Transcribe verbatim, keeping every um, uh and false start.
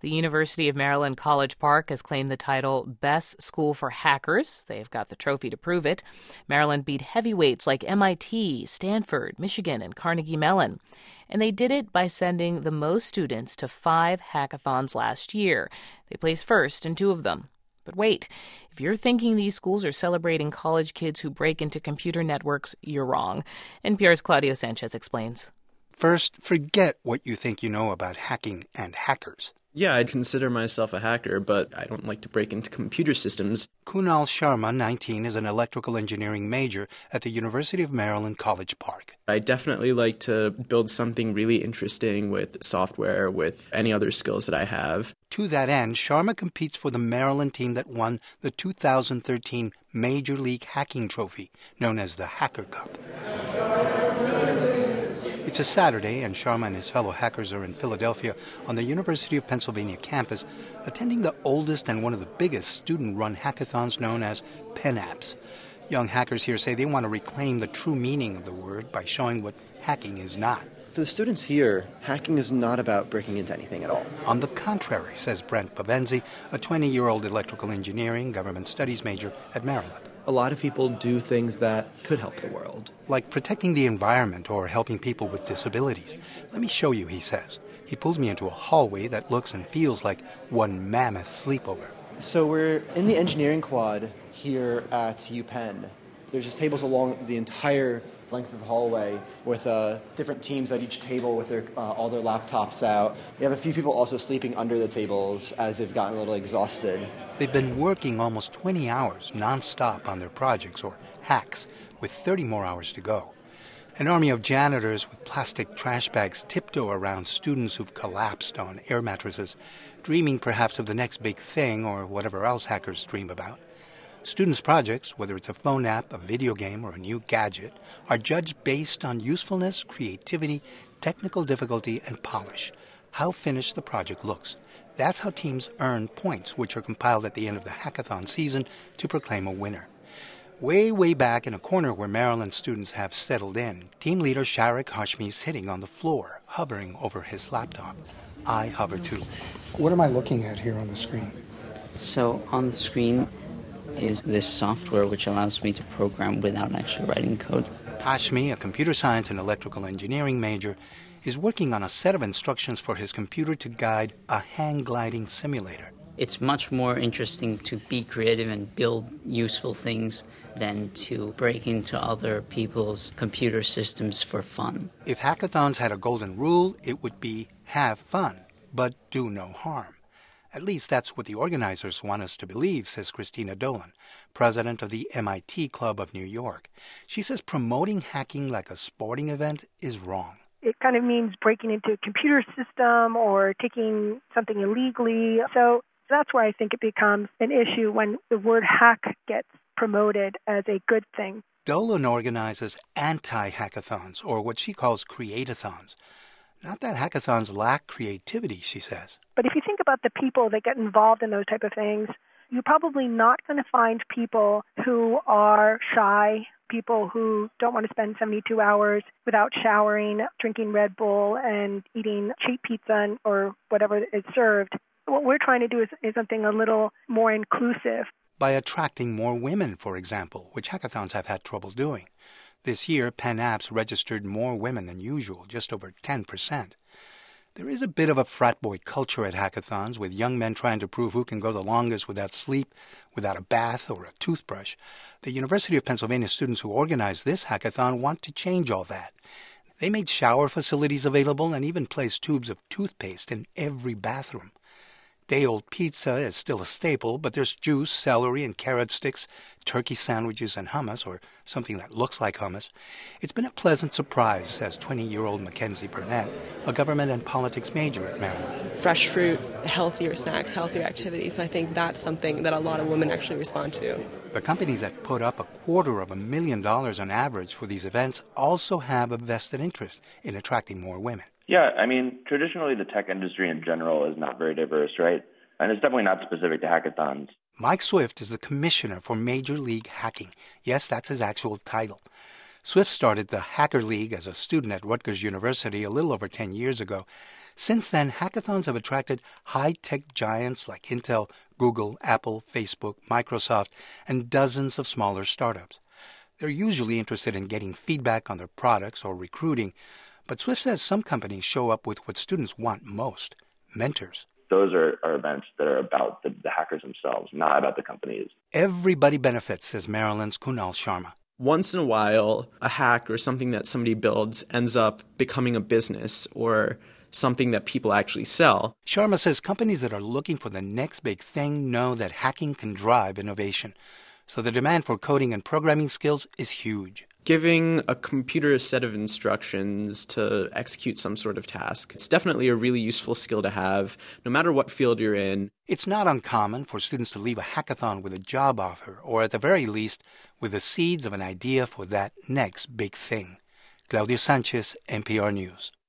The University of Maryland College Park has claimed the title Best School for Hackers. They've got the trophy to prove it. Maryland beat heavyweights like M I T, Stanford, Michigan, and Carnegie Mellon. And they did it by sending the most students to five hackathons last year. They placed first in two of them. But wait, if you're thinking these schools are celebrating college kids who break into computer networks, you're wrong. N P R's Claudio Sanchez explains. First, forget what you think you know about hacking and hackers. Yeah, I'd consider myself a hacker, but I don't like to break into computer systems. Kunal Sharma, nineteen, is an electrical engineering major at the University of Maryland College Park. I definitely like to build something really interesting with software, with any other skills that I have. To that end, Sharma competes for the Maryland team that won the two thousand thirteen Major League Hacking Trophy, known as the Hacker Cup. It's a Saturday, and Sharma and his fellow hackers are in Philadelphia on the University of Pennsylvania campus, attending the oldest and one of the biggest student-run hackathons known as PennApps. Young hackers here say they want to reclaim the true meaning of the word by showing what hacking is not. For the students here, hacking is not about breaking into anything at all. On the contrary, says Brent Pavenzi, a twenty-year-old electrical engineering government studies major at Maryland. A lot of people do things that could help the world. Like protecting the environment or helping people with disabilities. Let me show you, he says. He pulls me into a hallway that looks and feels like one mammoth sleepover. So we're in the engineering quad here at UPenn. There's just tables along the entire length of the hallway with uh, different teams at each table with their uh, all their laptops out. We have a few people also sleeping under the tables as they've gotten a little exhausted. They've been working almost twenty hours nonstop on their projects or hacks, with thirty more hours to go. An army of janitors with plastic trash bags tiptoe around students who've collapsed on air mattresses, dreaming perhaps of the next big thing or whatever else hackers dream about. Students' projects, whether it's a phone app, a video game, or a new gadget, are judged based on usefulness, creativity, technical difficulty, and polish, how finished the project looks. That's how teams earn points, which are compiled at the end of the hackathon season to proclaim a winner. Way, way back in a corner where Maryland students have settled in, team leader Sharik Hashmi is sitting on the floor, hovering over his laptop. I hover too. What am I looking at here on the screen? So on the screen is this software which allows me to program without actually writing code. Hashmi, a computer science and electrical engineering major, is working on a set of instructions for his computer to guide a hang-gliding simulator. It's much more interesting to be creative and build useful things than to break into other people's computer systems for fun. If hackathons had a golden rule, it would be have fun, but do no harm. At least that's what the organizers want us to believe, says Christina Dolan, president of the M I T Club of New York. She says promoting hacking like a sporting event is wrong. It kind of means breaking into a computer system or taking something illegally. So that's where I think it becomes an issue when the word hack gets promoted as a good thing. Dolan organizes anti-hackathons, or what she calls create-a-thons. Not that hackathons lack creativity, she says. But if you think about the people that get involved in those type of things, you're probably not going to find people who are shy, people who don't want to spend seventy-two hours without showering, drinking Red Bull, and eating cheap pizza or whatever is served. What we're trying to do is, is something a little more inclusive. By attracting more women, for example, which hackathons have had trouble doing. This year, PennApps registered more women than usual, just over ten percent. There is a bit of a frat boy culture at hackathons, with young men trying to prove who can go the longest without sleep, without a bath, or a toothbrush. The University of Pennsylvania students who organized this hackathon want to change all that. They made shower facilities available and even placed tubes of toothpaste in every bathroom. Day-old pizza is still a staple, but there's juice, celery, and carrot sticks, turkey sandwiches, and hummus, or something that looks like hummus. It's been a pleasant surprise, says twenty-year-old Mackenzie Burnett, a government and politics major at Maryland. Fresh fruit, healthier snacks, healthier activities. I think that's something that a lot of women actually respond to. The companies that put up a quarter of a million dollars on average for these events also have a vested interest in attracting more women. Yeah, I mean, traditionally the tech industry in general is not very diverse, right? And it's definitely not specific to hackathons. Mike Swift is the commissioner for Major League Hacking. Yes, that's his actual title. Swift started the Hacker League as a student at Rutgers University a little over ten years ago. Since then, hackathons have attracted high-tech giants like Intel, Google, Apple, Facebook, Microsoft, and dozens of smaller startups. They're usually interested in getting feedback on their products or recruiting, but Swift says some companies show up with what students want most, mentors. Those are, are events that are about the, the hackers themselves, not about the companies. Everybody benefits, says Maryland's Kunal Sharma. Once in a while, a hack or something that somebody builds ends up becoming a business or something that people actually sell. Sharma says companies that are looking for the next big thing know that hacking can drive innovation. So the demand for coding and programming skills is huge. Giving a computer a set of instructions to execute some sort of task, it's definitely a really useful skill to have, no matter what field you're in. It's not uncommon for students to leave a hackathon with a job offer, or at the very least, with the seeds of an idea for that next big thing. Claudio Sanchez, N P R News.